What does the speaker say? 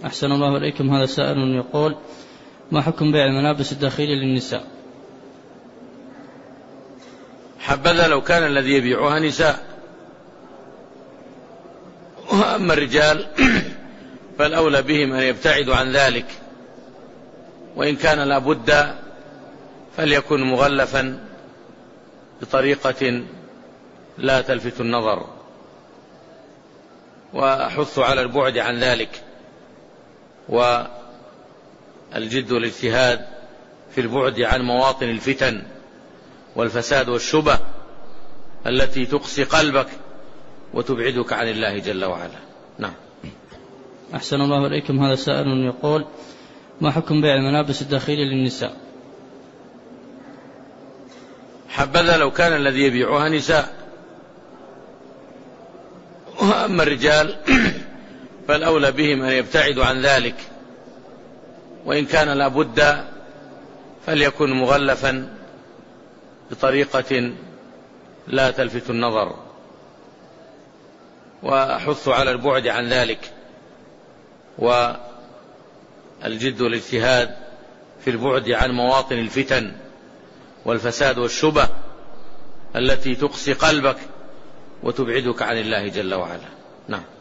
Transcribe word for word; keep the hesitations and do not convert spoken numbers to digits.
أحسن الله إليكم. هذا سائل يقول: ما حكم بيع الملابس الداخلية للنساء؟ حبذا لو كان الذي يبيعها نساء، وأما الرجال فالأولى بهم أن يبتعدوا عن ذلك، وإن كان لابد فليكن مغلفا بطريقة لا تلفت النظر، وأحث على البعد عن ذلك، والجد والاجتهاد في البعد عن مواطن الفتن والفساد والشبه التي تقسي قلبك وتبعدك عن الله جل وعلا. نعم. أحسن الله إليكم. هذا سائل يقول: ما حكم بيع الملابس الداخلية للنساء؟ حبذا لو كان الذي يبيعها نساء، وأما الرجال فالأولى بهم أن يبتعدوا عن ذلك، وإن كان لابد فليكن مغلفا بطريقة لا تلفت النظر، وأحث على البعد عن ذلك، والجد والاجتهاد في البعد عن مواطن الفتن والفساد والشبه التي تقسي قلبك وتبعدك عن الله جل وعلا. نعم.